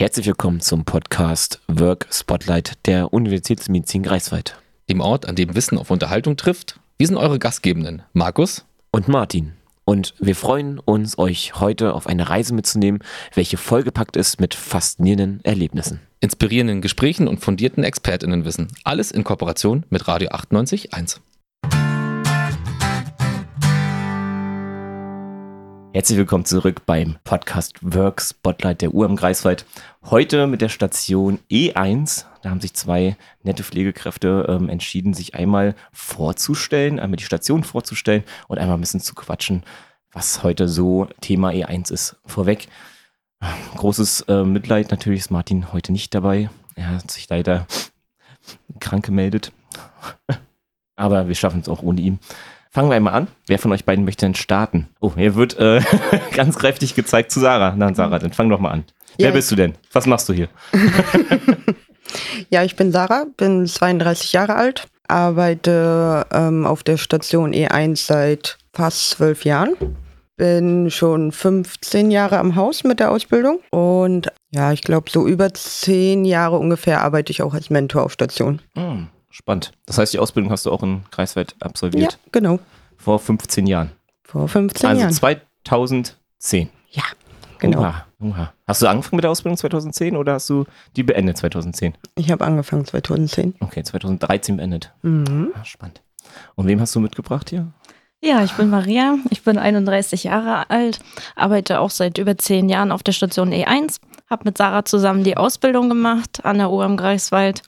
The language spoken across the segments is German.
Herzlich willkommen zum Podcast Work Spotlight der Universitätsmedizin Greifswald. Dem Ort, an dem Wissen auf Unterhaltung trifft. Wir sind eure Gastgebenden, Markus und Martin. Und wir freuen uns, euch heute auf eine Reise mitzunehmen, welche vollgepackt ist mit faszinierenden Erlebnissen, inspirierenden Gesprächen und fundierten ExpertInnenwissen. Alles in Kooperation mit Radio 98.1. Herzlich willkommen zurück beim Podcast Work Spotlight der UM Greifswald. Heute mit der Station E1. Da haben sich zwei nette Pflegekräfte entschieden, sich einmal vorzustellen, einmal die Station vorzustellen und einmal ein bisschen zu quatschen, was heute so Thema E1 ist. Vorweg, großes Mitleid, natürlich ist Martin heute nicht dabei. Er hat sich leider krank gemeldet. Aber wir schaffen es auch ohne ihn. Fangen wir einmal an. Wer von euch beiden möchte denn starten? Oh, hier wird ganz kräftig gezeigt zu Sarah. Na, Sarah, dann fang doch mal an. Ja. Wer bist du denn? Was machst du hier? Ja, ich bin Sarah, bin 32 Jahre alt, arbeite auf der Station E1 seit fast 12 Jahren. Bin schon 15 Jahre am Haus mit der Ausbildung und ja, ich glaube so über 10 Jahre ungefähr arbeite ich auch als Mentor auf Station. Spannend. Das heißt, die Ausbildung hast du auch in Greifswald absolviert? Ja, genau. Vor 15 Jahren? Vor 15 Jahren. Also 2010? Ja, genau. Oha. Hast du angefangen mit der Ausbildung 2010 oder hast du die beendet 2010? Ich habe angefangen 2010. Okay, 2013 beendet. Spannend. Und wem hast du mitgebracht hier? Ja, ich bin Maria, ich bin 31 Jahre alt, arbeite auch seit über 10 Jahren auf der Station E1, habe mit Sarah zusammen die Ausbildung gemacht an der UM Greifswald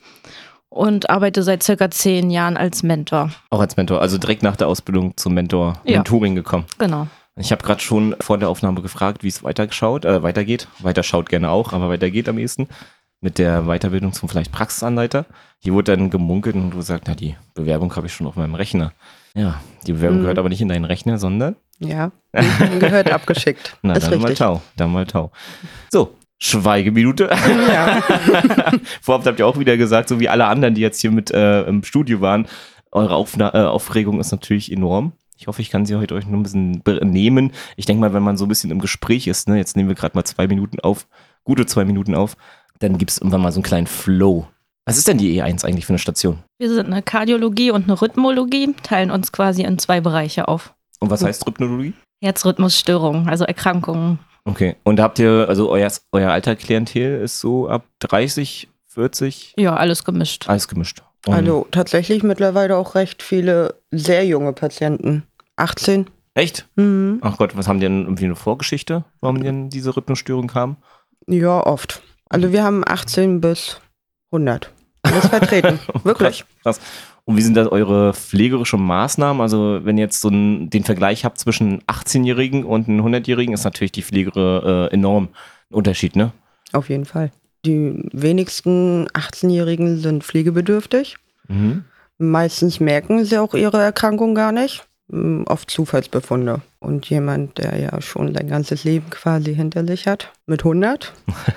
und arbeite seit circa 10 Jahren als Mentor. Auch als Mentor, also direkt nach der Ausbildung zum Mentoring gekommen. Genau. Ich habe gerade schon vor der Aufnahme gefragt, wie es weitergeht. Weiterschaut gerne auch, aber weitergeht am ehesten. Mit der Weiterbildung zum vielleicht Praxisanleiter. Hier wurde dann gemunkelt und du gesagt, die Bewerbung habe ich schon auf meinem Rechner. Ja, die Bewerbung gehört aber nicht in deinen Rechner, sondern? Ja, gehört abgeschickt. Na, ist dann richtig. mal Tau. So, Schweigeminute. Ja. Vorab habt ihr auch wieder gesagt, so wie alle anderen, die jetzt hier mit im Studio waren, eure Aufregung ist natürlich enorm. Ich hoffe, ich kann sie heute euch nur ein bisschen nehmen. Ich denke mal, wenn man so ein bisschen im Gespräch ist, ne, jetzt nehmen wir gerade mal 2 Minuten auf, gute 2 Minuten auf, dann gibt es irgendwann mal so einen kleinen Flow. Was ist denn die E1 eigentlich für eine Station? Wir sind eine Kardiologie und eine Rhythmologie, teilen uns quasi in 2 Bereiche auf. Und was heißt Rhythmologie? Herzrhythmusstörungen, also Erkrankungen. Okay, und habt ihr, also euer Altersklientel ist so ab 30, 40? Ja, alles gemischt. Alles gemischt. Also tatsächlich mittlerweile auch recht viele sehr junge Patienten. 18. Echt? Mhm. Ach Gott, was haben die denn irgendwie eine Vorgeschichte, warum die denn diese Rhythmusstörung haben? Ja, oft. Also wir haben 18 bis 100. Alles vertreten. Wirklich. Krass. Und wie sind da eure pflegerischen Maßnahmen? Also wenn ihr jetzt so den Vergleich habt zwischen 18-Jährigen und einem 100-Jährigen, ist natürlich die Pflege enorm ein Unterschied, ne? Auf jeden Fall. Die wenigsten 18-Jährigen sind pflegebedürftig. Mhm. Meistens merken sie auch ihre Erkrankung gar nicht. Oft Zufallsbefunde. Und jemand, der ja schon sein ganzes Leben quasi hinter sich hat, mit 100,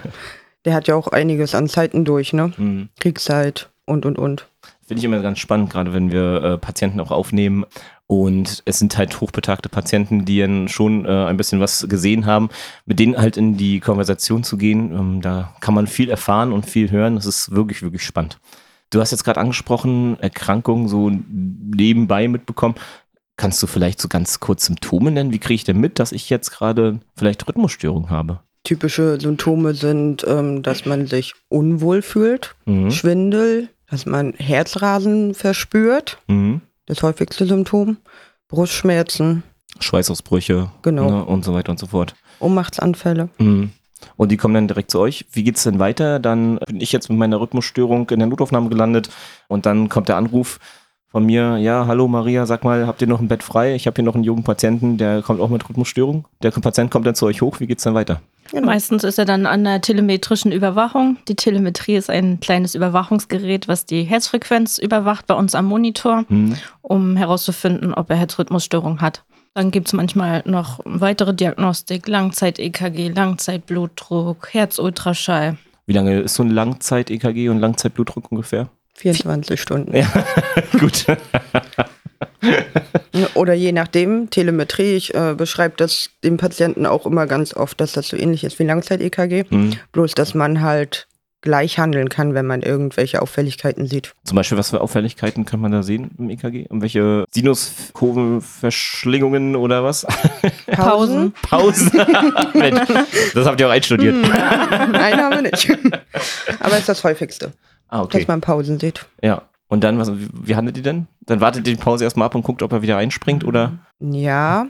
der hat ja auch einiges an Zeiten durch, ne? Mhm. Kriegszeit und. Finde ich immer ganz spannend, gerade wenn wir Patienten auch aufnehmen. Und es sind halt hochbetagte Patienten, die dann schon ein bisschen was gesehen haben, mit denen halt in die Konversation zu gehen. Da kann man viel erfahren und viel hören. Das ist wirklich, wirklich spannend. Du hast jetzt gerade angesprochen, Erkrankungen so nebenbei mitbekommen. Kannst du vielleicht so ganz kurz Symptome nennen? Wie kriege ich denn mit, dass ich jetzt gerade vielleicht Rhythmusstörung habe? Typische Symptome sind, dass man sich unwohl fühlt, Schwindel, dass man Herzrasen verspürt. Das häufigste Symptom. Brustschmerzen. Schweißausbrüche. Genau. Ne, und so weiter und so fort. Ohnmachtsanfälle. Und die kommen dann direkt zu euch. Wie geht's denn weiter? Dann bin ich jetzt mit meiner Rhythmusstörung in der Notaufnahme gelandet und dann kommt der Anruf von mir, ja, hallo Maria, sag mal, habt ihr noch ein Bett frei? Ich habe hier noch einen jungen Patienten, der kommt auch mit Rhythmusstörung. Der Patient kommt dann zu euch hoch. Wie geht's dann weiter? Genau. Meistens ist er dann an der telemetrischen Überwachung. Die Telemetrie ist ein kleines Überwachungsgerät, was die Herzfrequenz überwacht bei uns am Monitor, um herauszufinden, ob er Herzrhythmusstörung hat. Dann gibt es manchmal noch weitere Diagnostik, Langzeit-EKG, Langzeitblutdruck, Herzultraschall. Wie lange ist so ein Langzeit-EKG und Langzeitblutdruck ungefähr? 24 Stunden. Ja, gut. Oder je nachdem, Telemetrie, ich beschreibe das dem Patienten auch immer ganz oft, dass das so ähnlich ist wie Langzeit-EKG, bloß dass man halt gleich handeln kann, wenn man irgendwelche Auffälligkeiten sieht. Zum Beispiel, was für Auffälligkeiten kann man da sehen im EKG? Irgendwelche Sinuskurvenverschlingungen oder was? Pausen. Mensch, das habt ihr auch einstudiert. Nein, haben wir nicht. Aber es ist das häufigste, dass man Pausen sieht. Ja. Und dann, wie handelt ihr denn? Dann wartet ihr die Pause erstmal ab und guckt, ob er wieder einspringt, oder? Ja.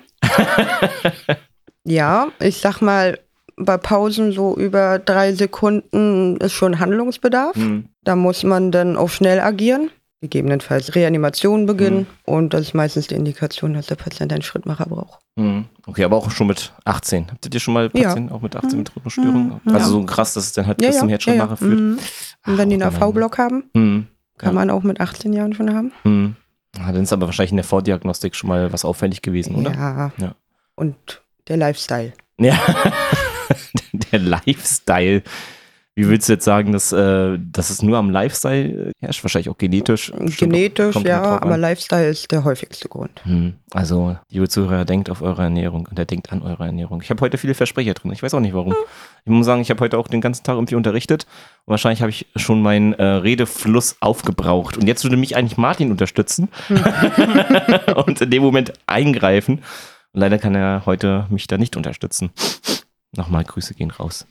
Ja, ich sag mal, bei Pausen so über 3 Sekunden ist schon Handlungsbedarf. Da muss man dann auch schnell agieren, gegebenenfalls Reanimation beginnen. Und das ist meistens die Indikation, dass der Patient einen Schrittmacher braucht. Okay, aber auch schon mit 18. Habt ihr schon mal Patienten auch mit 18 mit Rhythmusstörungen? Also so krass, dass es dann halt bis zum Herzschrittmacher führt. Und wenn die einen AV-Block haben, kann man auch mit 18 Jahren schon haben. Dann ist aber wahrscheinlich in der Vordiagnostik schon mal was auffällig gewesen, oder? Ja. Und der Lifestyle. Ja. Der Lifestyle. Wie willst du jetzt sagen, dass es nur am Lifestyle herrscht? Wahrscheinlich auch genetisch. Genetisch, ja, aber Lifestyle ist der häufigste Grund. Also, liebe Zuhörer, denkt auf eure Ernährung und denkt an eure Ernährung. Ich habe heute viele Versprecher drin. Ich weiß auch nicht warum. Ich muss sagen, ich habe heute auch den ganzen Tag irgendwie unterrichtet. Und wahrscheinlich habe ich schon meinen Redefluss aufgebraucht. Und jetzt würde mich eigentlich Martin unterstützen und in dem Moment eingreifen. Und leider kann er heute mich da nicht unterstützen. Nochmal, Grüße gehen raus.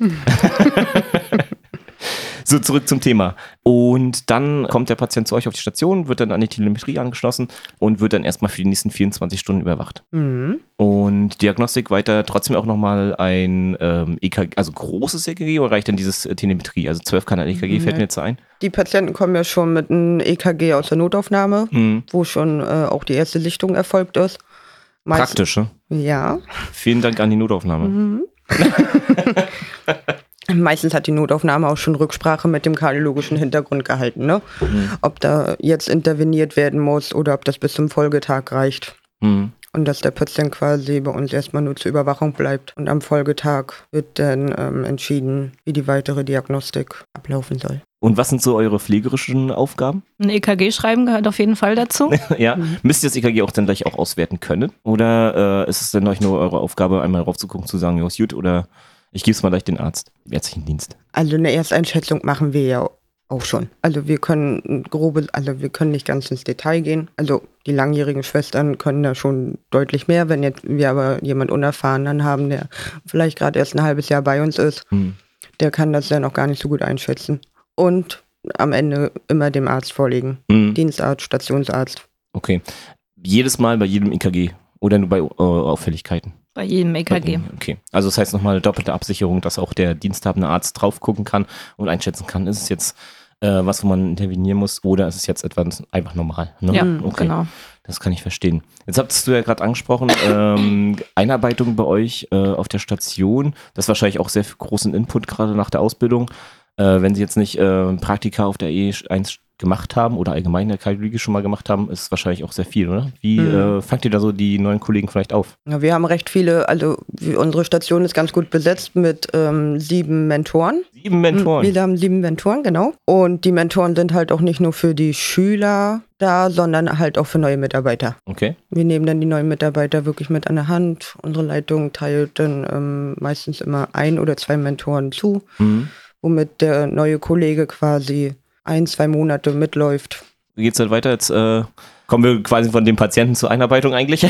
So, zurück zum Thema. Und dann kommt der Patient zu euch auf die Station, wird dann an die Telemetrie angeschlossen und wird dann erstmal für die nächsten 24 Stunden überwacht. Und Diagnostik weiter trotzdem auch nochmal ein EKG, also großes EKG, oder reicht denn dieses Telemetrie? Also 12-Kanal-EKG fällt mir jetzt ein. Die Patienten kommen ja schon mit einem EKG aus der Notaufnahme, wo schon auch die erste Sichtung erfolgt ist. Praktisch, ne? Ja. Vielen Dank an die Notaufnahme. Meistens hat die Notaufnahme auch schon Rücksprache mit dem kardiologischen Hintergrund gehalten, ne? Ob da jetzt interveniert werden muss oder ob das bis zum Folgetag reicht. Und dass der Patient quasi bei uns erstmal nur zur Überwachung bleibt. Und am Folgetag wird dann entschieden, wie die weitere Diagnostik ablaufen soll. Und was sind so eure pflegerischen Aufgaben? Ein EKG schreiben gehört auf jeden Fall dazu. Ja. Müsst ihr das EKG auch dann gleich auch auswerten können? Oder ist es denn euch nur eure Aufgabe, einmal raufzugucken, zu sagen, ja, ist gut, oder ich gebe es mal gleich den Arzt, ärztlichen Dienst? Also eine Ersteinschätzung machen wir ja auch schon. Also wir können wir können nicht ganz ins Detail gehen. Also die langjährigen Schwestern können da schon deutlich mehr. Wenn jetzt wir aber jemand Unerfahrenen haben, der vielleicht gerade erst ein halbes Jahr bei uns ist, der kann das ja noch gar nicht so gut einschätzen. Und am Ende immer dem Arzt vorlegen. Dienstarzt, Stationsarzt. Okay. Jedes Mal bei jedem EKG oder nur bei Auffälligkeiten? Bei jedem EKG. Okay. Also das heißt nochmal doppelte Absicherung, dass auch der diensthabende Arzt drauf gucken kann und einschätzen kann, ist es jetzt was, wo man intervenieren muss, oder ist es jetzt etwas einfach normal? Ne? Ja, okay. Genau. Das kann ich verstehen. Jetzt hattest du ja gerade angesprochen, Einarbeitung bei euch auf der Station. Das ist wahrscheinlich auch sehr großen Input gerade nach der Ausbildung. Wenn Sie jetzt nicht Praktika auf der E1 gemacht haben oder allgemein in der Kardiologie schon mal gemacht haben, ist es wahrscheinlich auch sehr viel, oder? Wie fangt ihr da so die neuen Kollegen vielleicht auf? Ja, wir haben recht viele, also unsere Station ist ganz gut besetzt mit 7 Mentoren. 7 Mentoren? Wir haben 7 Mentoren, genau. Und die Mentoren sind halt auch nicht nur für die Schüler da, sondern halt auch für neue Mitarbeiter. Okay. Wir nehmen dann die neuen Mitarbeiter wirklich mit an der Hand. Unsere Leitung teilt dann meistens immer 1 oder 2 Mentoren zu, womit der neue Kollege quasi 1-2 Monate mitläuft. Wie geht's dann weiter? Jetzt kommen wir quasi von dem Patienten zur Einarbeitung eigentlich.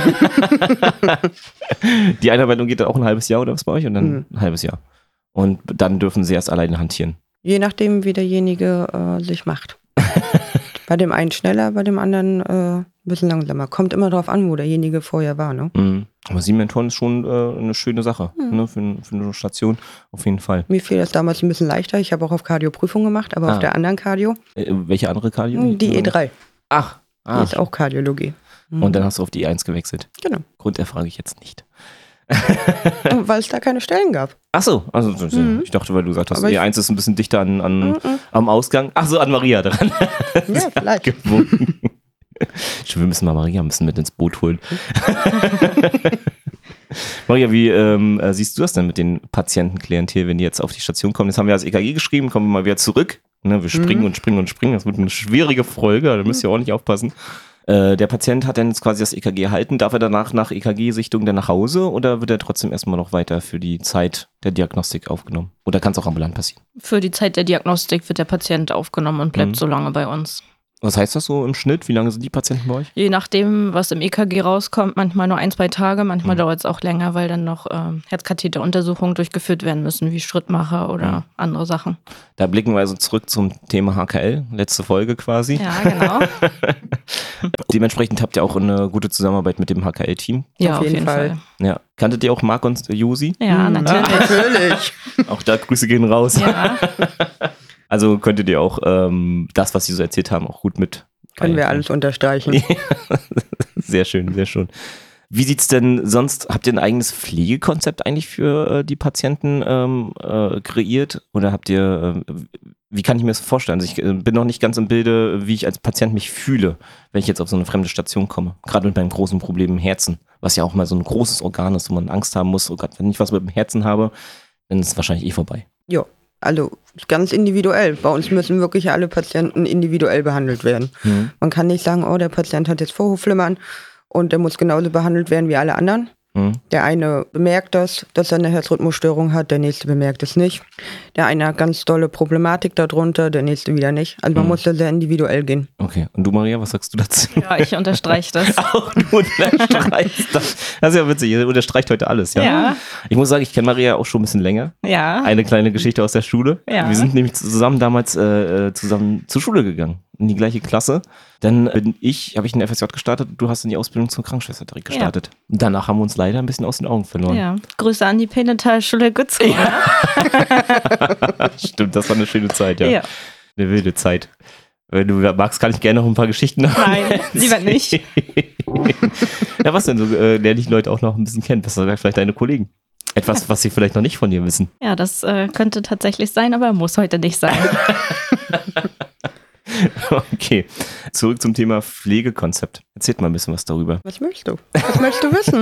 Die Einarbeitung geht dann auch ein halbes Jahr oder was bei euch? Und dann ein halbes Jahr. Und dann dürfen sie erst alleine hantieren. Je nachdem, wie derjenige sich macht. Bei dem einen schneller, bei dem anderen ein bisschen langsamer. Kommt immer drauf an, wo derjenige vorher war, ne? Aber 7 Mentoren ist schon eine schöne Sache, ne? Für eine Station auf jeden Fall. Mir fiel das damals ein bisschen leichter. Ich habe auch auf Cardio-Prüfung gemacht, aber auf der anderen Cardio. Welche andere Cardio? Die E3. Ach. Die ist auch Kardiologie. Und dann hast du auf die E1 gewechselt. Genau. Grund erfrage ich jetzt nicht. Weil es da keine Stellen gab. Ach so, also ich dachte, weil du gesagt hast, E1 ist ein bisschen dichter am Ausgang. Ach so, an Maria dran. Ja, vielleicht. Gewungen. Wir müssen mal Maria mit ins Boot holen. Maria, wie siehst du das denn mit den Patientenklientel, wenn die jetzt auf die Station kommen? Jetzt haben wir das EKG geschrieben, kommen wir mal wieder zurück. Ne, wir springen und springen und springen. Das wird eine schwierige Folge, da müsst ihr ordentlich aufpassen. Der Patient hat dann jetzt quasi das EKG erhalten. Darf er danach nach EKG-Sichtung dann nach Hause oder wird er trotzdem erstmal noch weiter für die Zeit der Diagnostik aufgenommen? Oder kann es auch ambulant passieren? Für die Zeit der Diagnostik wird der Patient aufgenommen und bleibt so lange bei uns. Was heißt das so im Schnitt? Wie lange sind die Patienten bei euch? Je nachdem, was im EKG rauskommt, manchmal nur 1-2 Tage, manchmal dauert es auch länger, weil dann noch Herzkatheteruntersuchungen durchgeführt werden müssen, wie Schrittmacher oder andere Sachen. Da blicken wir also zurück zum Thema HKL, letzte Folge quasi. Ja, genau. Dementsprechend habt ihr auch eine gute Zusammenarbeit mit dem HKL-Team. Ja, auf jeden Fall. Ja. Kanntet ihr auch Marc und Josi? Ja, natürlich. Natürlich. Auch da Grüße gehen raus. Ja. Also könntet ihr auch das, was sie so erzählt haben, auch gut mit. Können wir alles unterstreichen. Sehr schön, sehr schön. Wie sieht's denn sonst, habt ihr ein eigenes Pflegekonzept eigentlich für die Patienten kreiert? Oder habt ihr, wie kann ich mir das vorstellen? Also ich bin noch nicht ganz im Bilde, wie ich als Patient mich fühle, wenn ich jetzt auf so eine fremde Station komme. Gerade mit meinem großen Problem im Herzen, was ja auch mal so ein großes Organ ist, wo man Angst haben muss. Oh Gott, wenn ich was mit dem Herzen habe, dann ist es wahrscheinlich vorbei. Ja, also ganz individuell. Bei uns müssen wirklich alle Patienten individuell behandelt werden. Man kann nicht sagen, oh, der Patient hat jetzt Vorhofflimmern und der muss genauso behandelt werden wie alle anderen. Der eine bemerkt das, dass er eine Herzrhythmusstörung hat, der nächste bemerkt es nicht. Der eine hat ganz dolle Problematik darunter, der nächste wieder nicht. Also man muss da sehr individuell gehen. Okay, und du Maria, was sagst du dazu? Ja, ich unterstreiche das. Auch du unterstreichst das. Das ist ja witzig, ihr unterstreicht heute alles, ja? Ja. Ich muss sagen, ich kenne Maria auch schon ein bisschen länger. Ja. Eine kleine Geschichte aus der Schule. Ja. Wir sind nämlich zusammen damals zusammen zur Schule gegangen, in die gleiche Klasse. Dann habe ich in der FSJ gestartet, du hast in die Ausbildung zur Krankenschwester direkt gestartet. Und danach haben wir uns leider ein bisschen aus den Augen verloren. Ja. Grüße an die Penetalschule Gützkow. Stimmt, das war eine schöne Zeit, ja. Ja. Eine wilde Zeit. Wenn du magst, kann ich gerne noch ein paar Geschichten Nein, lieber nicht. Ja, was denn so? Lerne ich Leute auch noch ein bisschen kennen. Was sagen vielleicht deine Kollegen? Etwas, was sie vielleicht noch nicht von dir wissen. Ja, das könnte tatsächlich sein, aber muss heute nicht sein. Okay, zurück zum Thema Pflegekonzept. Erzählt mal ein bisschen was darüber. Was möchtest du? Was möchtest du wissen?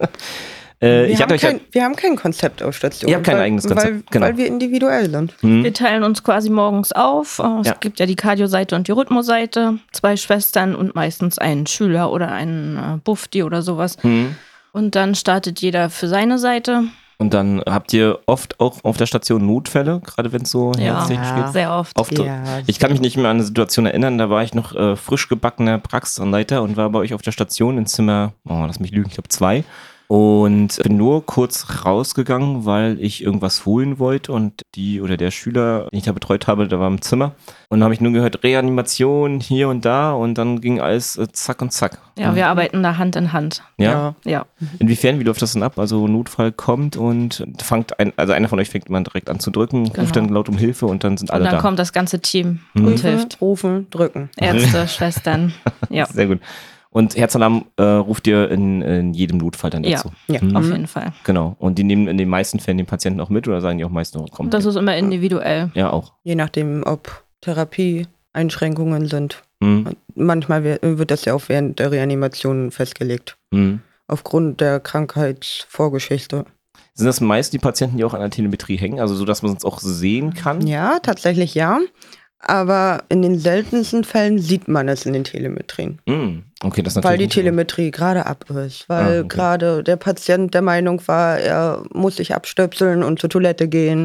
Wir haben kein Konzept auf Station. Ihr habt kein eigenes Konzept, genau. Weil wir individuell sind. Wir teilen uns quasi morgens auf. Es gibt ja die Cardio-Seite und die Rhythmo-Seite. 2 Schwestern und meistens einen Schüler oder einen Bufti oder sowas. Und dann startet jeder für seine Seite. Und dann habt ihr oft auch auf der Station Notfälle, gerade wenn es so herztechnisch geht? Sehr oft. Ich kann mich nicht mehr an eine Situation erinnern, da war ich noch frisch gebackener Praxisanleiter und war bei euch auf der Station in Zimmer, lass mich lügen, ich glaube 2. Und bin nur kurz rausgegangen, weil ich irgendwas holen wollte und die oder der Schüler, den ich da betreut habe, der war im Zimmer. Und dann habe ich nur gehört, Reanimation hier und da und dann ging alles zack und zack. Ja, wir arbeiten da Hand in Hand. Ja? Ja. Inwiefern, wie läuft das denn ab? Also Notfall kommt und einer von euch fängt man direkt an zu drücken, ruft dann laut um Hilfe und dann sind alle da. Und dann kommt das ganze Team und hilft. Rufen, drücken. Ärzte, Schwestern. Ja. Sehr gut. Und Herzalarm ruft ihr in jedem Notfall dann dazu? Ja, auf jeden Fall. Genau. Und die nehmen in den meisten Fällen den Patienten auch mit oder sagen die auch meist nur, komm. Das ist immer individuell. Ja, auch. Je nachdem, ob Therapieeinschränkungen sind. Manchmal wird das ja auch während der Reanimation festgelegt. Aufgrund der Krankheitsvorgeschichte. Sind das meist die Patienten, die auch an der Telemetrie hängen? Also so, dass man es auch sehen kann? Ja, tatsächlich ja. Aber in den seltensten Fällen sieht man es in den Telemetrien. Okay, das ist natürlich weil die Telemetrie gerade ab ist. Weil gerade der Patient der Meinung war, er muss sich abstöpseln und zur Toilette gehen.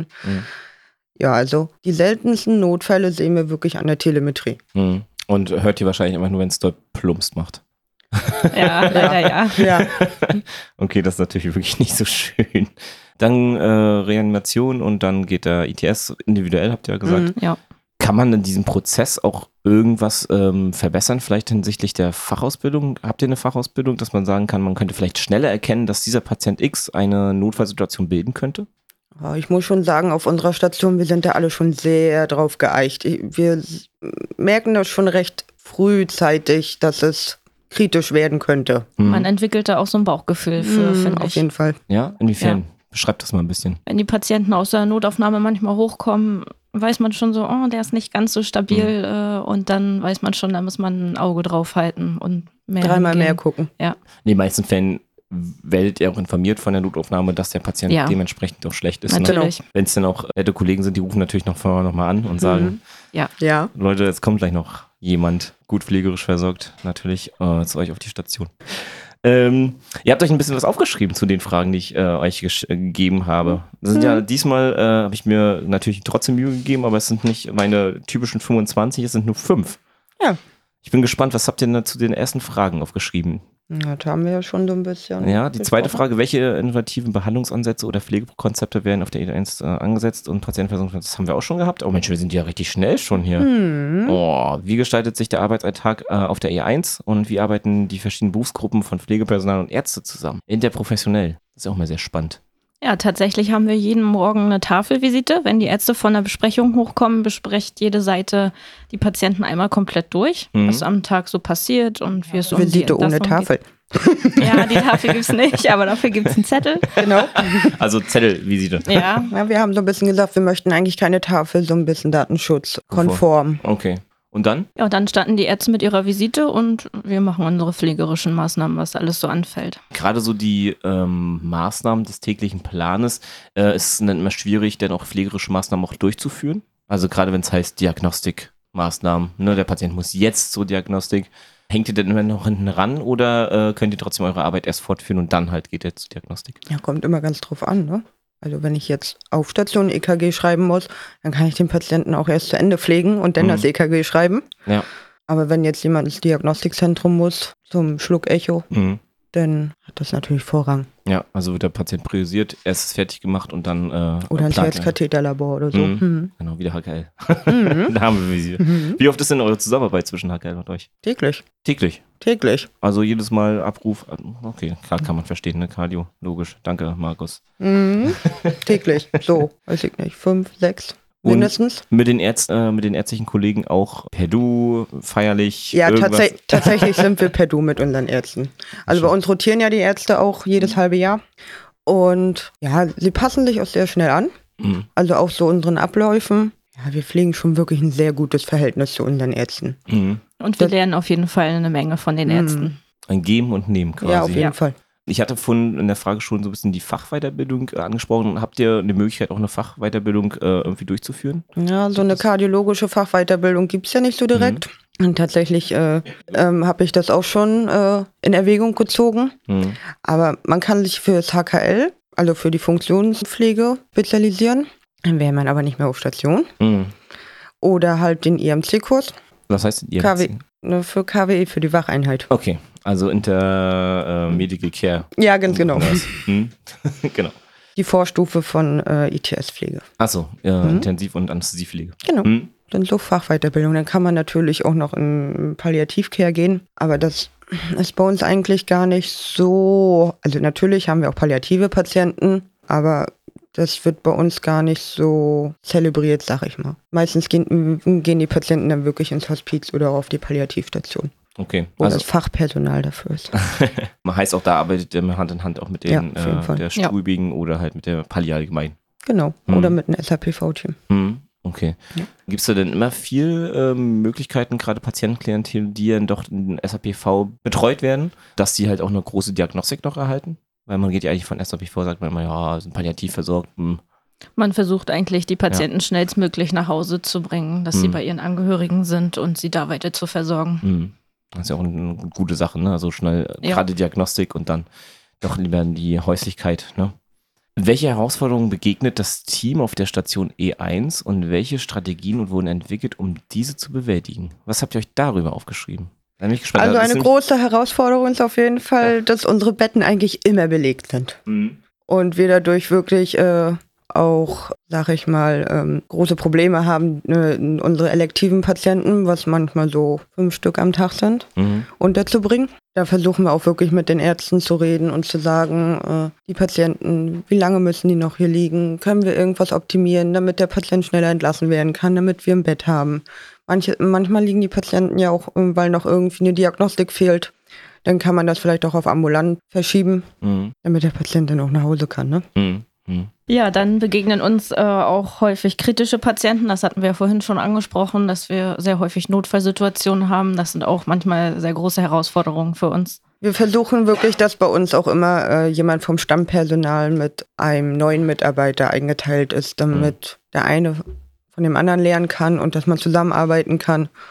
Ja, also die seltensten Notfälle sehen wir wirklich an der Telemetrie. Und hört ihr wahrscheinlich einfach nur, wenn es dort plumpst macht. Ja, leider ja. Okay, das ist natürlich wirklich nicht so schön. Dann Reanimation und dann geht der ITS individuell, habt ihr ja gesagt. Ja. Kann man in diesem Prozess auch irgendwas verbessern, vielleicht hinsichtlich der Fachausbildung? Habt ihr eine Fachausbildung, dass man sagen kann, man könnte vielleicht schneller erkennen, dass dieser Patient X eine Notfallsituation bilden könnte? Ich muss schon sagen, auf unserer Station, wir sind da alle schon sehr drauf geeicht. Wir merken das schon recht frühzeitig, dass es kritisch werden könnte. Man entwickelt da auch so ein Bauchgefühl für, finde ich. Auf jeden Fall. Ja, inwiefern? Ja. Beschreibt das mal ein bisschen. Wenn die Patienten aus der Notaufnahme manchmal hochkommen, weiß man schon so, der ist nicht ganz so stabil und dann weiß man schon, da muss man ein Auge drauf halten und dreimal mehr gucken. Ja. In den meisten Fällen werdet ihr auch informiert von der Notaufnahme, dass der Patient dementsprechend auch schlecht ist. Natürlich. Ne? Wenn es dann auch nette Kollegen sind, die rufen natürlich noch mal an und sagen, ja, Leute, jetzt kommt gleich noch jemand gut pflegerisch versorgt, natürlich zu euch auf die Station. Ihr habt euch ein bisschen was aufgeschrieben zu den Fragen, die ich euch gegeben habe. Das sind ja diesmal, habe ich mir natürlich trotzdem Mühe gegeben, aber es sind nicht meine typischen 25, es sind nur 5. Ja. Ich bin gespannt, was habt ihr denn zu den ersten Fragen aufgeschrieben? Ja, da haben wir ja schon so ein bisschen. Ja, die zweite Frage, welche innovativen Behandlungsansätze oder Pflegekonzepte werden auf der E1 angesetzt und Patientenversorgung, das haben wir auch schon gehabt. Oh Mensch, wir sind ja richtig schnell schon hier. Oh, wie gestaltet sich der Arbeitsalltag auf der E1 und wie arbeiten die verschiedenen Berufsgruppen von Pflegepersonal und Ärzte zusammen? Interprofessionell, das ist auch mal sehr spannend. Ja, tatsächlich haben wir jeden Morgen eine Tafelvisite. Wenn die Ärzte von der Besprechung hochkommen, bespricht jede Seite die Patienten einmal komplett durch, was am Tag so passiert und wie es um Visite ohne Tafel. Ja, die Tafel gibt's nicht, aber dafür gibt's einen Zettel. Genau. Also Zettelvisite. Ja. Ja, wir haben so ein bisschen gesagt, wir möchten eigentlich keine Tafel, so ein bisschen datenschutzkonform. Okay. Und dann? Ja, und dann starten die Ärzte mit ihrer Visite und wir machen unsere pflegerischen Maßnahmen, was alles so anfällt. Gerade so die Maßnahmen des täglichen Planes, ist es dann immer schwierig, dann auch pflegerische Maßnahmen auch durchzuführen. Also gerade wenn es heißt Diagnostikmaßnahmen, ne, der Patient muss jetzt zur Diagnostik. Hängt ihr denn immer noch hinten ran oder könnt ihr trotzdem eure Arbeit erst fortführen und dann halt geht ihr zur Diagnostik? Ja, kommt immer ganz drauf an, ne? Also wenn ich jetzt auf Station EKG schreiben muss, dann kann ich den Patienten auch erst zu Ende pflegen und dann das EKG schreiben. Ja. Aber wenn jetzt jemand ins Diagnostikzentrum muss, zum Schluckecho, dann hat das natürlich Vorrang. Ja, also wird der Patient priorisiert, erst ist fertig gemacht und dann oder ins Herzkatheterlabor oder so. Genau, wieder HKL. Da haben wir sie. Wie oft ist denn eure Zusammenarbeit zwischen HKL und euch? Täglich. Täglich? Also jedes Mal Abruf. Okay, klar kann man verstehen, ne? Cardio, logisch. Danke, Markus. Täglich. So, weiß ich nicht, 5, 6 mindestens. Und mit den ärztlichen Kollegen auch per Du, feierlich? Ja, tatsächlich sind wir per Du mit unseren Ärzten. Also bei uns rotieren ja die Ärzte auch jedes halbe Jahr. Und ja, sie passen sich auch sehr schnell an. Also auch so unseren Abläufen. Ja, wir pflegen schon wirklich ein sehr gutes Verhältnis zu unseren Ärzten. Und wir lernen auf jeden Fall eine Menge von den Ärzten. Ein Geben und Nehmen quasi. Ja, auf jeden Fall. Ich hatte vorhin in der Frage schon so ein bisschen die Fachweiterbildung angesprochen. Habt ihr eine Möglichkeit, auch eine Fachweiterbildung irgendwie durchzuführen? Ja, so eine kardiologische Fachweiterbildung gibt es ja nicht so direkt. Und tatsächlich habe ich das auch schon in Erwägung gezogen. Aber man kann sich für das HKL, also für die Funktionspflege, spezialisieren. Dann wäre man aber nicht mehr auf Station. Oder halt den IMC-Kurs. Was heißt IMC? Für KWE, für die Wacheinheit. Okay, also Medical Care. Ja, ganz genau. Genau. Die Vorstufe von ITS-Pflege. Achso, Intensiv- und Anästhesiepflege. Genau. Dann so Fachweiterbildung. Dann kann man natürlich auch noch in Palliativcare gehen. Aber das ist bei uns eigentlich gar nicht so. Also natürlich haben wir auch palliative Patienten, aber das wird bei uns gar nicht so zelebriert, sag ich mal. Meistens gehen die Patienten dann wirklich ins Hospiz oder auf die Palliativstation. Okay. Wo das Fachpersonal dafür ist. Man heißt auch, da arbeitet man Hand in Hand auch mit den der Strübigen oder halt mit der Palli allgemein. Genau. Oder mit einem SAPV-Team. Okay. Ja. Gibt es da denn immer viel Möglichkeiten, gerade Patientenklientel, die dann doch in SAPV betreut werden, dass die halt auch eine große Diagnostik noch erhalten? Weil man geht ja eigentlich von SAPV, sagt man immer, ja, sind palliativ versorgt. Man versucht eigentlich, die Patienten schnellstmöglich nach Hause zu bringen, dass sie bei ihren Angehörigen sind und sie da weiter zu versorgen. Das ist ja auch eine gute Sache, ne? Also schnell, gerade Diagnostik und dann doch lieber die Häuslichkeit, ne? Welche Herausforderungen begegnet das Team auf der Station E1 und welche Strategien wurden entwickelt, um diese zu bewältigen? Was habt ihr euch darüber aufgeschrieben? Da bin ich gespannt. Also eine große Herausforderung ist auf jeden Fall, dass unsere Betten eigentlich immer belegt sind. Und wir dadurch wirklich auch, sag ich mal, große Probleme haben, unsere elektiven Patienten, was manchmal so 5 Stück am Tag sind, unterzubringen. Da versuchen wir auch wirklich mit den Ärzten zu reden und zu sagen, die Patienten, wie lange müssen die noch hier liegen? Können wir irgendwas optimieren, damit der Patient schneller entlassen werden kann, damit wir ein Bett haben? Manchmal liegen die Patienten ja auch, weil noch irgendwie eine Diagnostik fehlt. Dann kann man das vielleicht auch auf ambulant verschieben, damit der Patient dann auch nach Hause kann, ne? Ja, dann begegnen uns auch häufig kritische Patienten. Das hatten wir ja vorhin schon angesprochen, dass wir sehr häufig Notfallsituationen haben. Das sind auch manchmal sehr große Herausforderungen für uns. Wir versuchen wirklich, dass bei uns auch immer jemand vom Stammpersonal mit einem neuen Mitarbeiter eingeteilt ist, damit der eine von dem anderen lernen kann und dass man zusammenarbeiten kann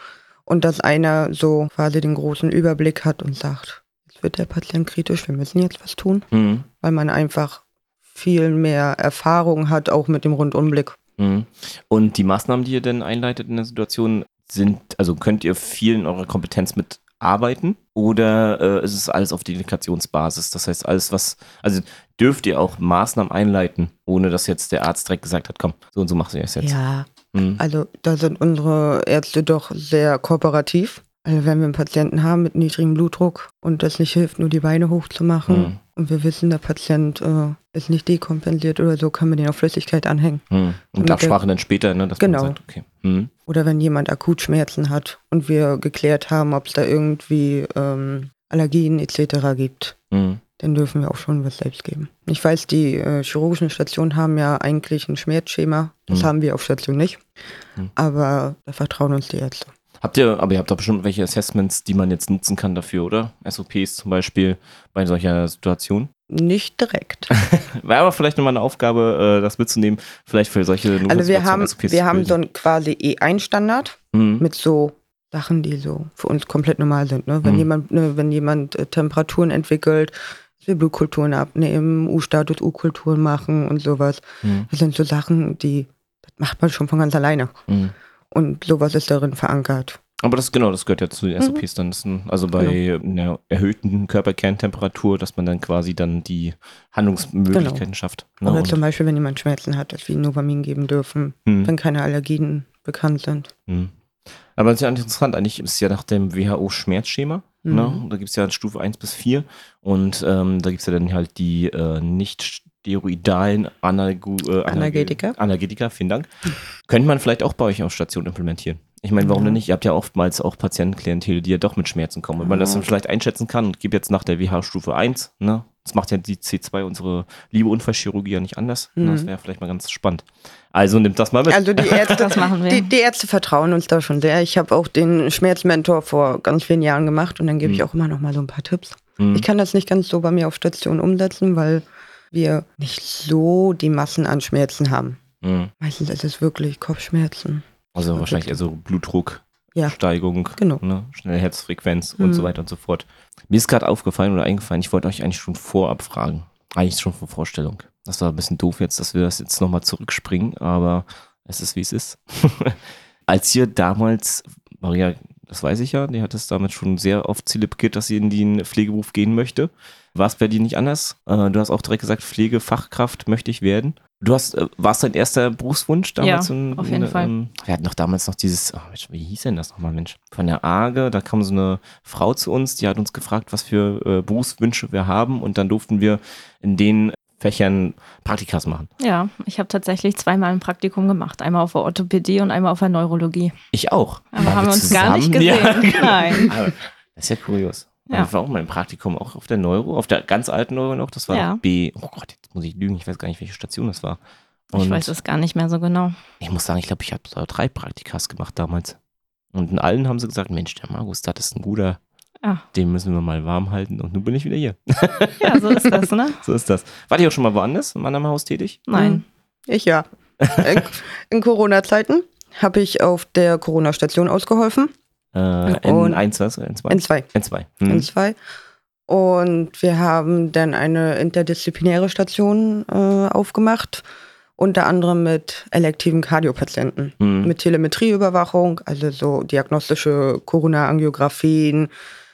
Und dass einer so quasi den großen Überblick hat und sagt, jetzt wird der Patient kritisch, wir müssen jetzt was tun, weil man einfach viel mehr Erfahrung hat, auch mit dem Rundumblick. Und die Maßnahmen, die ihr denn einleitet in der Situation, könnt ihr viel in eurer Kompetenz mitarbeiten oder ist es alles auf Delegationsbasis? Das heißt, dürft ihr auch Maßnahmen einleiten, ohne dass jetzt der Arzt direkt gesagt hat, komm, so und so machst du das jetzt? Ja, also da sind unsere Ärzte doch sehr kooperativ. Also wenn wir einen Patienten haben mit niedrigem Blutdruck und das nicht hilft, nur die Beine hochzumachen und wir wissen, der Patient ist nicht dekompensiert oder so, können wir den auf Flüssigkeit anhängen. Und Absprache dann später, ne? Dass genau. Man sagt, okay. Oder wenn jemand akut Schmerzen hat und wir geklärt haben, ob es da irgendwie Allergien etc. gibt, dann dürfen wir auch schon was selbst geben. Ich weiß, die chirurgischen Stationen haben ja eigentlich ein Schmerzschema. Das haben wir auf Station nicht. Aber da vertrauen uns die Ärzte. Ihr habt doch bestimmt welche Assessments, die man jetzt nutzen kann dafür, oder? SOPs zum Beispiel bei solcher Situation? Nicht direkt. Wäre aber vielleicht nochmal eine Aufgabe, das mitzunehmen, vielleicht für solche Also wir haben so einen quasi E1-Standard mit so Sachen, die so für uns komplett normal sind. Ne? Wenn jemand Temperaturen entwickelt, wir Blutkulturen abnehmen, U-Status, U-Kulturen machen und sowas. Das sind so Sachen, das macht man schon von ganz alleine. Und sowas ist darin verankert. Aber das gehört ja zu den SOPs dann. Bei einer erhöhten Körperkerntemperatur, dass man dann quasi dann die Handlungsmöglichkeiten schafft. Ne? Oder zum Beispiel, wenn jemand Schmerzen hat, dass wir Novamin geben dürfen, wenn keine Allergien bekannt sind. Aber das ist ja interessant. Eigentlich ist es ja nach dem WHO-Schmerzschema. Ne? Da gibt es ja Stufe 1 bis 4. Und da gibt es ja dann halt die nicht steroidalen Analgetika, vielen Dank. Könnte man vielleicht auch bei euch auf Station implementieren? Ich meine, warum denn nicht? Ihr habt ja oftmals auch Patientenklientel, die ja doch mit Schmerzen kommen. Wenn man das dann vielleicht einschätzen kann und gebe jetzt nach der WHO-Stufe 1, ne? Das macht ja die C2, unsere liebe Unfallchirurgie, ja nicht anders. Das wäre vielleicht mal ganz spannend. Also nimmt das mal mit. Also die Ärzte, das machen wir. Die Ärzte vertrauen uns da schon sehr. Ich habe auch den Schmerzmentor vor ganz vielen Jahren gemacht und dann gebe ich auch immer noch mal so ein paar Tipps. Ich kann das nicht ganz so bei mir auf Station umsetzen, weil wir nicht so die Massen an Schmerzen haben. Meistens ist es wirklich Kopfschmerzen. Also wahrscheinlich eher so Blutdrucksteigung, genau. Ne? Schnelle Herzfrequenz und so weiter und so fort. Mir ist gerade aufgefallen oder eingefallen, ich wollte euch eigentlich schon vorab fragen. Eigentlich schon vor Vorstellung. Das war ein bisschen doof jetzt, dass wir das jetzt nochmal zurückspringen, aber es ist, wie es ist. Als ihr damals, Maria, das weiß ich ja, die hat es damit schon sehr oft zelebriert, dass sie in den Pflegeberuf gehen möchte. War es bei dir nicht anders? Du hast auch direkt gesagt, Pflegefachkraft möchte ich werden. Warst dein erster Berufswunsch damals? Ja, auf jeden Fall. Wir hatten doch damals noch dieses, wie hieß denn das nochmal, Mensch? Von der AGE, da kam so eine Frau zu uns, die hat uns gefragt, was für Berufswünsche wir haben und dann durften wir in den Fächern Praktikas machen. Ja, ich habe tatsächlich 2-mal ein Praktikum gemacht. Einmal auf der Orthopädie und einmal auf der Neurologie. Ich auch. Aber haben wir uns gar nicht gesehen. Ja, genau. Nein. Aber das ist ja kurios. Ja. Ich war auch mal im Praktikum, auch auf der Neuro, auf der ganz alten Neuro noch. Das war B. Oh Gott, jetzt muss ich lügen, ich weiß gar nicht, welche Station das war. Und ich weiß es gar nicht mehr so genau. Ich muss sagen, ich glaube, ich habe 3 Praktikas gemacht damals. Und in allen haben sie gesagt, Mensch, der Markus, das ist ein guter, den müssen wir mal warm halten und nun bin ich wieder hier. Ja, so ist das, ne? So ist das. Wart ihr auch schon mal woanders, in einem Haus tätig? Nein. Ich ja. In Corona-Zeiten habe ich auf der Corona-Station ausgeholfen. N1 was? N2? N2. N2. Und wir haben dann eine interdisziplinäre Station aufgemacht, unter anderem mit elektiven Kardiopatienten, mit Telemetrieüberwachung, also so diagnostische Corona-Angiografien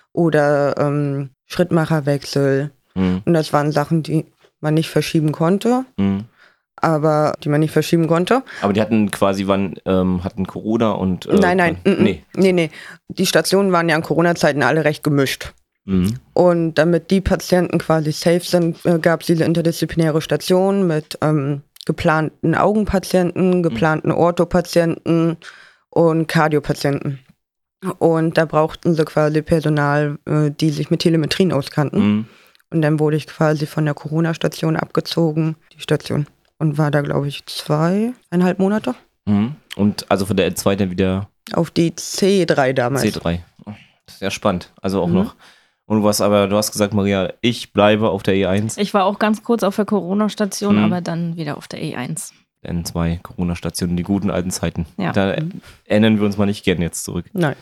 oder Schrittmacherwechsel. Und das waren Sachen, die man nicht verschieben konnte. Aber die hatten quasi, hatten Corona und... Nein. Nee. Die Stationen waren ja in Corona-Zeiten alle recht gemischt. Und damit die Patienten quasi safe sind, gab es diese interdisziplinäre Station mit geplanten Augenpatienten, geplanten Orthopatienten und Kardiopatienten. Und da brauchten sie quasi Personal, die sich mit Telemetrien auskannten. Und dann wurde ich quasi von der Corona-Station abgezogen, die Station. Und war da, glaube ich, 2,5 Monate. Und also von der N2 dann wieder... Auf die C3 damals. C3. Das ist ja spannend. Also auch noch... Und du hast gesagt, Maria, ich bleibe auf der E1. Ich war auch ganz kurz auf der Corona-Station, aber dann wieder auf der E1. N2, Corona-Station, die guten alten Zeiten. Ja. Da erinnern wir uns mal nicht gerne jetzt zurück. Nein.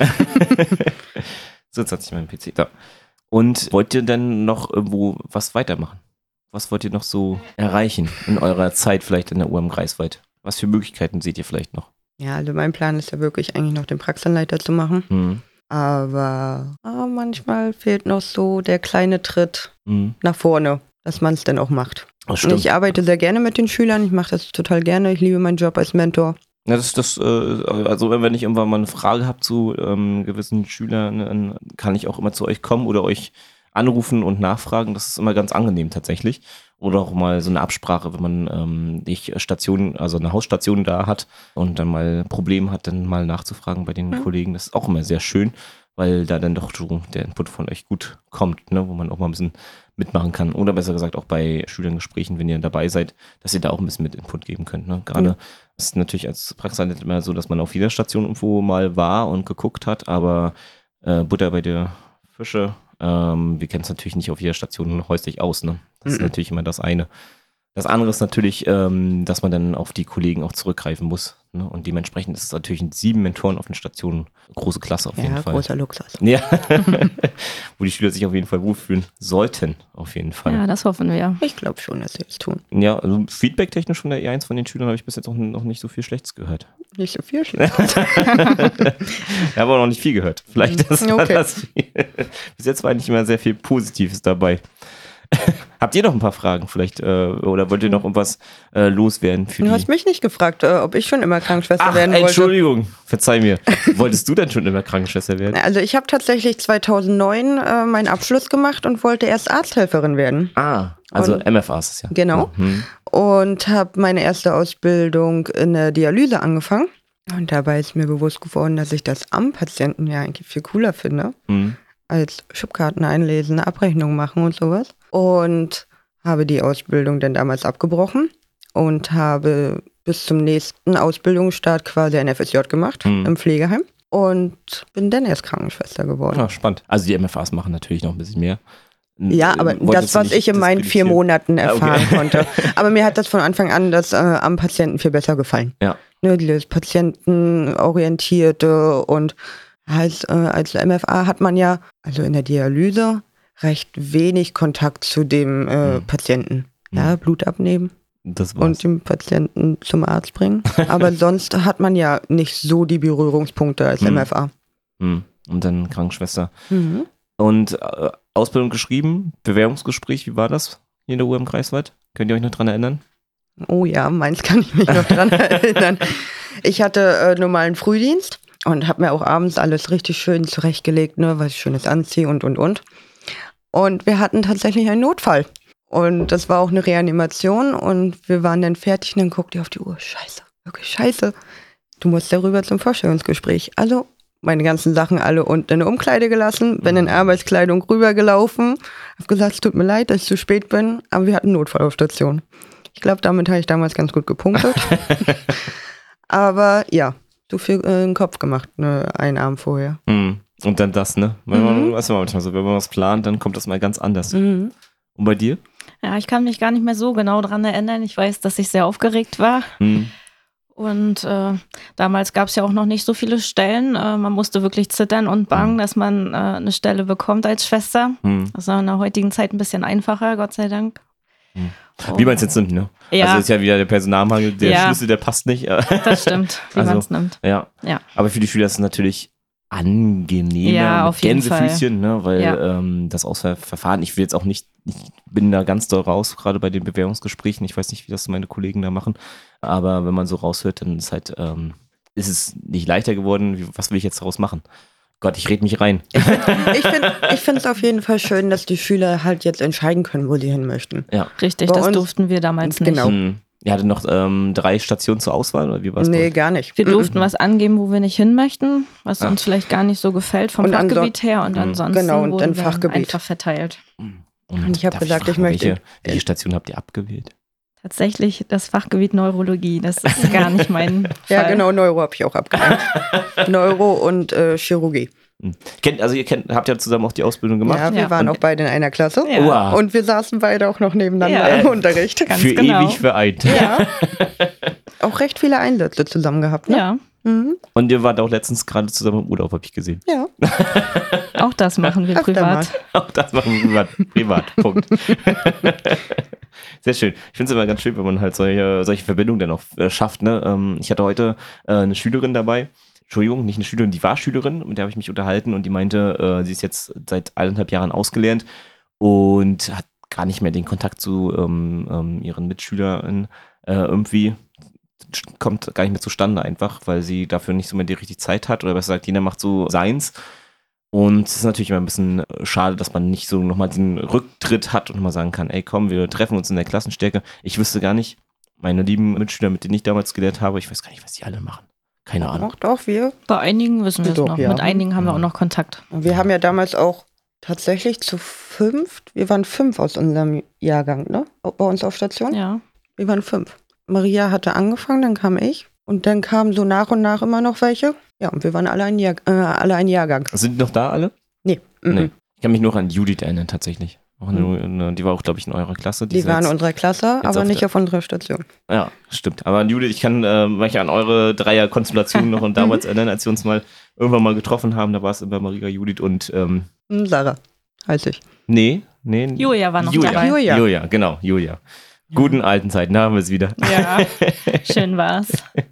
So, jetzt hat sich mein PC da. Und wollt ihr denn noch irgendwo was weitermachen? Was wollt ihr noch so erreichen in eurer Zeit vielleicht in der UM Greifswald? Was für Möglichkeiten seht ihr vielleicht noch? Ja, also mein Plan ist ja wirklich eigentlich noch den Praxisanleiter zu machen. Mhm. Aber manchmal fehlt noch so der kleine Tritt nach vorne, dass man es dann auch macht. Das Und stimmt. ich arbeite sehr gerne mit den Schülern, ich mache das total gerne, ich liebe meinen Job als Mentor. Ja, also wenn ich irgendwann mal eine Frage habe zu gewissen Schülern, dann kann ich auch immer zu euch kommen oder euch anrufen und nachfragen. Das ist immer ganz angenehm tatsächlich. Oder auch mal so eine Absprache, wenn man eine Hausstation da hat und dann mal Probleme hat, dann mal nachzufragen bei den Kollegen. Das ist auch immer sehr schön, weil da dann doch so der Input von euch gut kommt, ne, wo man auch mal ein bisschen mitmachen kann. Oder besser gesagt auch bei Schülerngesprächen, wenn ihr dabei seid, dass ihr da auch ein bisschen mit Input geben könnt. Ne? Gerade ist es natürlich als Praxisanleiter immer so, dass man auf jeder Station irgendwo mal war und geguckt hat, aber Butter bei der Fische, wir kennen es natürlich nicht auf jeder Station häuslich aus. Ne? Das ist natürlich immer das eine. Das andere ist natürlich, dass man dann auf die Kollegen auch zurückgreifen muss. Ne? Und dementsprechend ist es natürlich 7 Mentoren auf den Stationen. Große Klasse auf jeden Fall. Ja, großer Luxus. Ja, wo die Schüler sich auf jeden Fall wohlfühlen sollten, auf jeden Fall. Ja, das hoffen wir. Ich glaube schon, dass sie es tun. Ja, also feedbacktechnisch von der E1 von den Schülern habe ich bis jetzt noch nicht so viel Schlechtes gehört. Nicht so viel schlecht. Ich habe auch noch nicht viel gehört. Vielleicht ist das viel. Bis jetzt war eigentlich immer sehr viel Positives dabei. Habt ihr noch ein paar Fragen vielleicht oder wollt ihr noch irgendwas loswerden? Du hast mich nicht gefragt, ob ich schon immer Krankenschwester werden wollte. Entschuldigung, verzeih mir. Wolltest du denn schon immer Krankenschwester werden? Also ich habe tatsächlich 2009 meinen Abschluss gemacht und wollte erst Arzthelferin werden. Also MFA ist es ja. Genau. Und habe meine erste Ausbildung in der Dialyse angefangen. Und dabei ist mir bewusst geworden, dass ich das am Patienten ja eigentlich viel cooler finde. Als Schubkarten einlesen, eine Abrechnung machen und sowas. Und habe die Ausbildung dann damals abgebrochen und habe bis zum nächsten Ausbildungsstart quasi ein FSJ gemacht im Pflegeheim und bin dann erst Krankenschwester geworden. Ja, spannend. Also die MFAs machen natürlich noch ein bisschen mehr. Ja, aber das, was ich in meinen 4 Monaten erfahren konnte. Aber mir hat das von Anfang an das am Patienten viel besser gefallen. Ja. Ne, dieses Patientenorientierte und als MFA hat man ja, also in der Dialyse, recht wenig Kontakt zu dem Patienten. Ja, Blut abnehmen und den Patienten zum Arzt bringen. Aber sonst hat man ja nicht so die Berührungspunkte als MFA. Und dann Krankenschwester. Und Ausbildung geschrieben, Bewerbungsgespräch, wie war das hier in der UM Greifswald? Könnt ihr euch noch dran erinnern? Oh ja, meins kann ich mich noch dran erinnern. Ich hatte normalen Frühdienst. Und habe mir auch abends alles richtig schön zurechtgelegt, ne, was ich Schönes anziehe und. Und wir hatten tatsächlich einen Notfall. Und das war auch eine Reanimation. Und wir waren dann fertig und dann guckte ich auf die Uhr. Scheiße, wirklich scheiße. Du musst darüber zum Vorstellungsgespräch. Also meine ganzen Sachen alle unten in der Umkleide gelassen, bin in Arbeitskleidung rübergelaufen. Hab gesagt, es tut mir leid, dass ich zu spät bin. Aber wir hatten einen Notfall auf Station. Ich glaube, damit habe ich damals ganz gut gepunktet. Aber ja. So viel in den Kopf gemacht, ne, einen Abend vorher. Und dann das, ne? Wenn man was plant, dann kommt das mal ganz anders. Und bei dir? Ja, ich kann mich gar nicht mehr so genau dran erinnern. Ich weiß, dass ich sehr aufgeregt war. Und damals gab es ja auch noch nicht so viele Stellen. Man musste wirklich zittern und bangen, dass man eine Stelle bekommt als Schwester. Das war in der heutigen Zeit ein bisschen einfacher, Gott sei Dank. Wie man es jetzt nimmt, ne? Ja. Also ist ja wieder der Personalmangel, der Schlüssel, der passt nicht. Das stimmt, wie man es nimmt. Ja. Aber für die Schüler ist es natürlich angenehmer, ja, mit Gänsefüßchen, ne? Weil das Auswahlverfahren, ich bin da ganz doll raus, gerade bei den Bewerbungsgesprächen. Ich weiß nicht, wie das meine Kollegen da machen, aber wenn man so raushört, dann ist halt, ist es nicht leichter geworden. Was will ich jetzt daraus machen? Gott, ich rede mich rein. Ich finde es auf jeden Fall schön, dass die Schüler halt jetzt entscheiden können, wo sie hin möchten. Ja. Richtig, das durften wir damals nicht. Genau. Ihr hattet noch 3 Stationen zur Auswahl, oder wie war es? Nee, gar nicht. Wir durften was angeben, wo wir nicht hin möchten, was uns vielleicht gar nicht so gefällt vom Fachgebiet her. Und ansonsten wurden wir einfach verteilt. Und ich habe gesagt, ich möchte... Welche Station habt ihr abgewählt? Tatsächlich das Fachgebiet Neurologie, das ist gar nicht mein Fall. Ja, genau, Neuro habe ich auch abgewählt. Neuro und Chirurgie. Habt ihr zusammen auch die Ausbildung gemacht? Ja, wir waren auch beide in einer Klasse. Ja. Wow. Und wir saßen beide auch noch nebeneinander im Unterricht. Ganz Für genau. ewig vereint. Ja. Auch recht viele Einsätze zusammen gehabt, ne? Ja, Mhm. Und ihr wart auch letztens gerade zusammen im Urlaub, habe ich gesehen. Ja. auch das machen wir Öfter privat. Auch das machen wir privat. Punkt. Sehr schön. Ich finde es immer ganz schön, wenn man halt solche Verbindungen dann auch schafft. Ne? Ich hatte heute eine Schülerin dabei. Entschuldigung, nicht eine Schülerin, die war Schülerin, mit der habe ich mich unterhalten und die meinte, sie ist jetzt seit 1,5 Jahren ausgelernt und hat gar nicht mehr den Kontakt zu ihren Mitschülern irgendwie. Kommt gar nicht mehr zustande einfach, weil sie dafür nicht so mehr die richtige Zeit hat oder besser gesagt, jeder macht so seins. Und es ist natürlich immer ein bisschen schade, dass man nicht so nochmal den Rücktritt hat und mal sagen kann, ey komm, wir treffen uns in der Klassenstärke. Ich wüsste gar nicht, meine lieben Mitschüler, mit denen ich damals gelehrt habe, ich weiß gar nicht, was die alle machen. Keine Ahnung. Doch, wir. Bei einigen wissen wir es Doch, noch. ja. Mit einigen haben wir auch noch Kontakt. Und wir haben ja damals auch tatsächlich zu 5, wir waren 5 aus unserem Jahrgang, ne? Bei uns auf Station. Ja. Wir waren 5. Maria hatte angefangen, dann kam ich. Und dann kamen so nach und nach immer noch welche. Ja, und wir waren alle ein Jahrgang. Sind die noch da alle? Nee. Nee. Ich kann mich nur an Judith erinnern, tatsächlich. Die war auch, glaube ich, in eurer Klasse. Die war in unserer Klasse, jetzt aber auf nicht der- auf unserer Station. Ja, stimmt. Aber an Judith, ich kann mich an eure Dreier-Konstellation noch und damals erinnern, als wir uns mal irgendwann mal getroffen haben. Da war es immer Maria, Judith und Sarah, heißt ich. nee. Julia war noch Julia. dabei. Julia. Genau, Julia. Guten alten Zeiten, da haben wir es wieder. Ja, schön war's.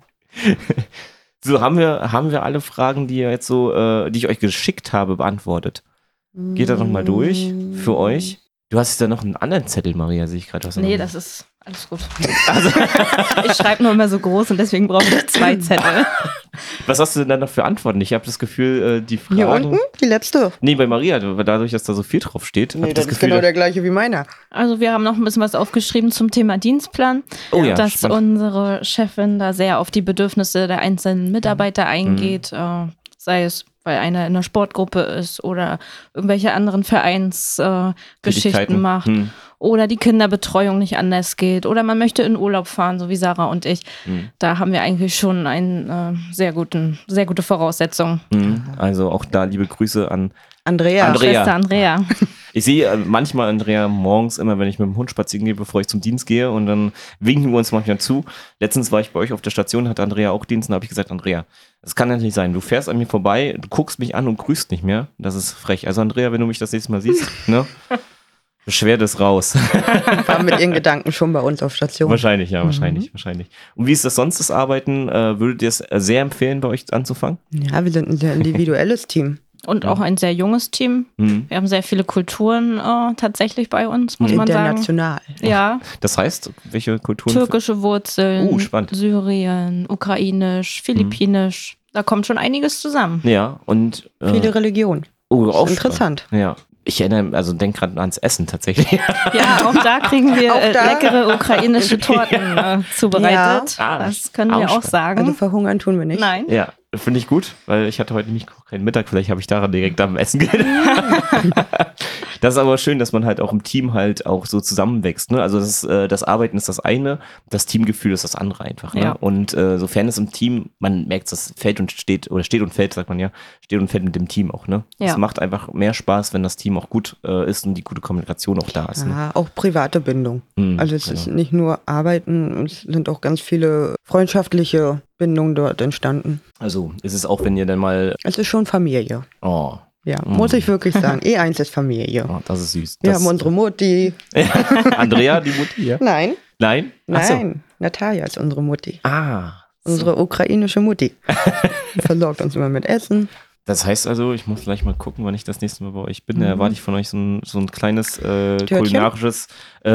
So, haben wir alle Fragen, die ihr jetzt so, die ich euch geschickt habe, beantwortet? Geht da noch mal durch für euch? Du hast da noch einen anderen Zettel, Maria, sehe ich gerade. Nee, das ist alles gut. Also, ich schreibe nur immer so groß und deswegen brauche ich 2 Zettel. Was hast du denn da noch für Antworten? Ich habe das Gefühl, die Fragen... Hier unten, die letzte. Nee, bei Maria, dadurch, dass da so viel drauf steht. hab Nee, ich das ist Gefühl, genau der gleiche wie meiner. Also wir haben noch ein bisschen was aufgeschrieben zum Thema Dienstplan, Oh ja, dass spannend. unsere Chefin da sehr auf die Bedürfnisse der einzelnen Mitarbeiter eingeht, sei es, weil einer in einer Sportgruppe ist oder irgendwelche anderen Vereinsgeschichten Tätigkeiten. macht oder die Kinderbetreuung nicht anders geht oder man möchte in Urlaub fahren, so wie Sarah und ich. Da haben wir eigentlich schon eine sehr gute Voraussetzung. Also auch da liebe Grüße an... Andrea. Schwester Andrea. Ich sehe manchmal Andrea morgens immer, wenn ich mit dem Hund spazieren gehe, bevor ich zum Dienst gehe und dann winken wir uns manchmal zu. Letztens war ich bei euch auf der Station, hatte Andrea auch Dienst und da habe ich gesagt, Andrea, das kann ja nicht sein. Du fährst an mir vorbei, du guckst mich an und grüßt nicht mehr. Das ist frech. Also Andrea, wenn du mich das nächste Mal siehst, ne? Beschwerde es raus. War mit ihren Gedanken schon bei uns auf Station. Wahrscheinlich, ja, wahrscheinlich. Und wie ist das sonst, das Arbeiten? Würdet ihr es sehr empfehlen, bei euch anzufangen? Ja, wir sind ein sehr individuelles Team. Und auch ein sehr junges Team. Wir haben sehr viele Kulturen tatsächlich bei uns, muss man sagen. International. Ja, Das heißt, welche Kulturen? türkische Wurzeln, spannend. Syrien, ukrainisch, philippinisch. Da kommt schon einiges zusammen. Ja, und... Viele Religionen. auch Interessant. Spannend. Ja. Ich erinnere, also denke gerade ans Essen tatsächlich. Ja, auch da kriegen wir Auch da? leckere ukrainische Torten zubereitet. Ja. Das können wir Auch auch sagen. Also verhungern tun wir nicht. Nein. Ja, finde ich gut, weil ich hatte heute nicht keinen Mittag, vielleicht habe ich daran direkt am Essen gedacht. Das ist aber schön, dass man halt auch im Team halt auch so zusammenwächst. Ne? Also das Arbeiten ist das eine, das Teamgefühl ist das andere einfach. Ne? Ja. Und sofern es im Team, man merkt, das fällt und steht, oder steht und fällt, sagt man ja, steht und fällt mit dem Team auch. Ne? Ja. Es macht einfach mehr Spaß, wenn das Team auch gut ist und die gute Kommunikation auch da ist. Ne? Ja, auch private Bindung. Also es ist nicht nur Arbeiten, es sind auch ganz viele freundschaftliche Bindungen dort entstanden. Also ist es auch, wenn ihr dann mal, Es ist schon Familie. oh, Ja, muss ich wirklich sagen. E1 ist Familie. das ist süß. Wir Das, haben unsere Mutti. Andrea, die Mutti, ja? Nein, Nein? Ach so. nein. Natalia ist unsere Mutti. Ah. Unsere ukrainische Mutti. Die versorgt uns immer mit Essen. Das heißt also, ich muss gleich mal gucken, wann ich das nächste Mal bei euch bin. Da erwarte ich von euch so ein kleines kulinarisches,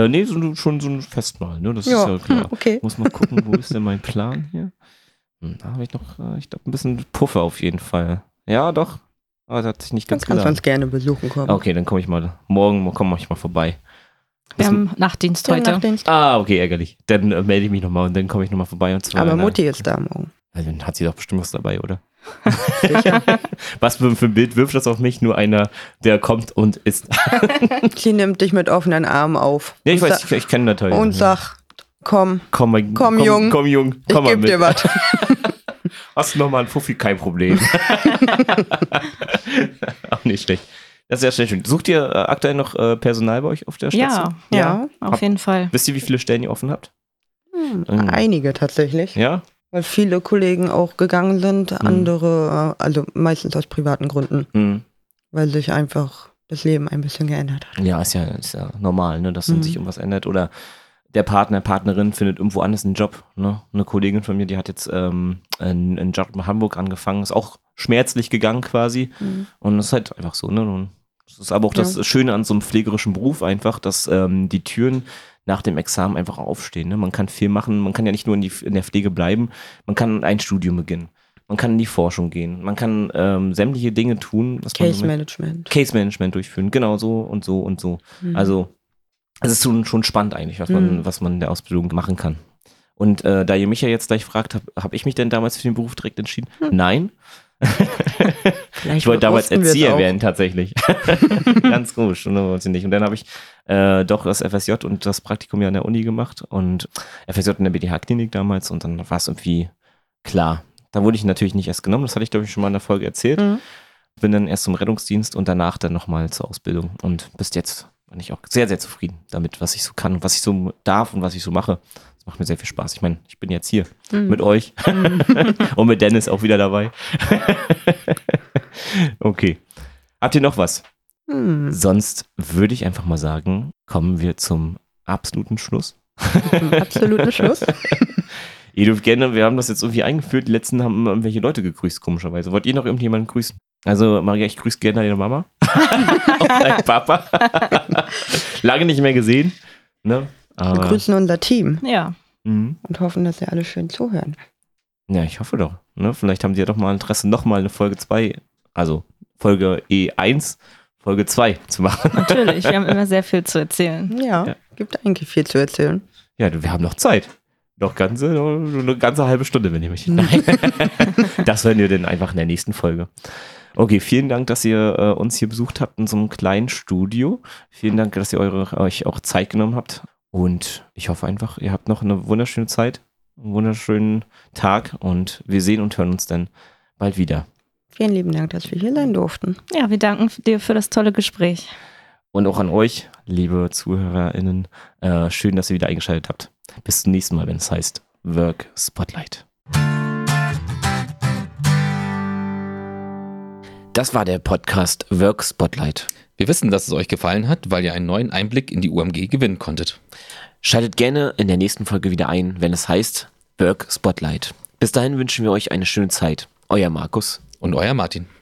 schon so ein Festmahl. Ne? Das ist ja klar. Okay. Muss mal gucken, wo ist denn mein Plan hier? Da habe ich noch, ich glaube, ein bisschen Puffer auf jeden Fall. Ja, doch. Aber das hat sich nicht Dann ganz kannst du uns gesagt. gerne besuchen kommen. Okay, dann komme ich mal, morgen komme ich mal vorbei. Wir haben Nachtdienst heute. Nachtdienst. Ah, okay, ärgerlich. Dann melde ich mich nochmal und dann komme ich nochmal vorbei. Und zwar Aber Mutti ist da morgen. Also, dann hat sie doch bestimmt was dabei, oder? Sicher. Was für ein Bild wirft das auf mich? Nur einer, der kommt und isst. Sie nimmt dich mit offenen Armen auf. Ja, ich Und weiß, ich kenne Natalia. Und sagt, komm, Komm, Jung. Komm, Jung. ich Komm mal geb mit. dir was. Hast du nochmal einen Fuffi, kein Problem. Auch nicht schlecht. Das ist ja schön. Sucht ihr aktuell noch Personal bei euch auf der Station? Ja, auf jeden Fall. Wisst ihr, wie viele Stellen ihr offen habt? Einige tatsächlich. Ja? Weil viele Kollegen auch gegangen sind, andere, also meistens aus privaten Gründen, weil sich einfach das Leben ein bisschen geändert hat. Ja, ist ja normal, ne, dass dann sich irgendwas ändert oder der Partner, Partnerin findet irgendwo anders einen Job. Ne? Eine Kollegin von mir, die hat jetzt einen Job in Hamburg angefangen, ist auch schmerzlich gegangen quasi und das ist halt einfach so. Ne? Und das ist aber auch das Schöne an so einem pflegerischen Beruf einfach, dass die Türen nach dem Examen einfach aufstehen. Ne? Man kann viel machen, man kann ja nicht nur in der Pflege bleiben, man kann ein Studium beginnen. Man kann in die Forschung gehen. Man kann sämtliche Dinge tun. Case Management durchführen. Genau so und so und so. Also es ist schon spannend eigentlich, was man in der Ausbildung machen kann. Und da ihr mich ja jetzt gleich fragt, habe ich mich denn damals für den Beruf direkt entschieden? Nein. Ich wollte damals Erzieher werden tatsächlich. Ganz komisch. Und dann habe ich doch das FSJ und das Praktikum ja an der Uni gemacht und FSJ in der BDH-Klinik damals und dann war es irgendwie klar. Da wurde ich natürlich nicht erst genommen, das hatte ich glaube ich schon mal in der Folge erzählt. Bin dann erst zum Rettungsdienst und danach dann nochmal zur Ausbildung und bis jetzt bin ich auch sehr, sehr zufrieden damit, was ich so kann und was ich so darf und was ich so mache. Das macht mir sehr viel Spaß. Ich meine, ich bin jetzt hier mit euch und mit Dennis auch wieder dabei. Okay. Habt ihr noch was? Sonst würde ich einfach mal sagen, kommen wir zum absoluten Schluss. Absoluten Schluss. Ihr dürft gerne, wir haben das jetzt irgendwie eingeführt, die letzten haben immer irgendwelche Leute gegrüßt, komischerweise. Wollt ihr noch irgendjemanden grüßen? Also Maria, ich grüße gerne deine Mama und deinen Papa. Lange nicht mehr gesehen. Ne? Wir grüßen unser Team. Ja. Und hoffen, dass sie alle schön zuhören. Ja, ich hoffe doch. Ne? Vielleicht haben sie ja doch mal Interesse, nochmal eine Folge 2, also Folge E1, Folge 2 zu machen. Natürlich, wir haben immer sehr viel zu erzählen. Ja, gibt eigentlich viel zu erzählen. Ja, wir haben noch Zeit. Noch eine ganze halbe Stunde, wenn ihr mich. Nein. Das hören wir dann einfach in der nächsten Folge. Okay, vielen Dank, dass ihr uns hier besucht habt in so einem kleinen Studio. Vielen Dank, dass ihr euch auch Zeit genommen habt. Und ich hoffe einfach, ihr habt noch eine wunderschöne Zeit, einen wunderschönen Tag und wir sehen und hören uns dann bald wieder. Vielen lieben Dank, dass wir hier sein durften. Ja, wir danken dir für das tolle Gespräch. Und auch an euch, liebe ZuhörerInnen, schön, dass ihr wieder eingeschaltet habt. Bis zum nächsten Mal, wenn es heißt Work Spotlight. Das war der Podcast Work Spotlight. Wir wissen, dass es euch gefallen hat, weil ihr einen neuen Einblick in die UMG gewinnen konntet. Schaltet gerne in der nächsten Folge wieder ein, wenn es heißt Work Spotlight. Bis dahin wünschen wir euch eine schöne Zeit. Euer Markus und euer Martin.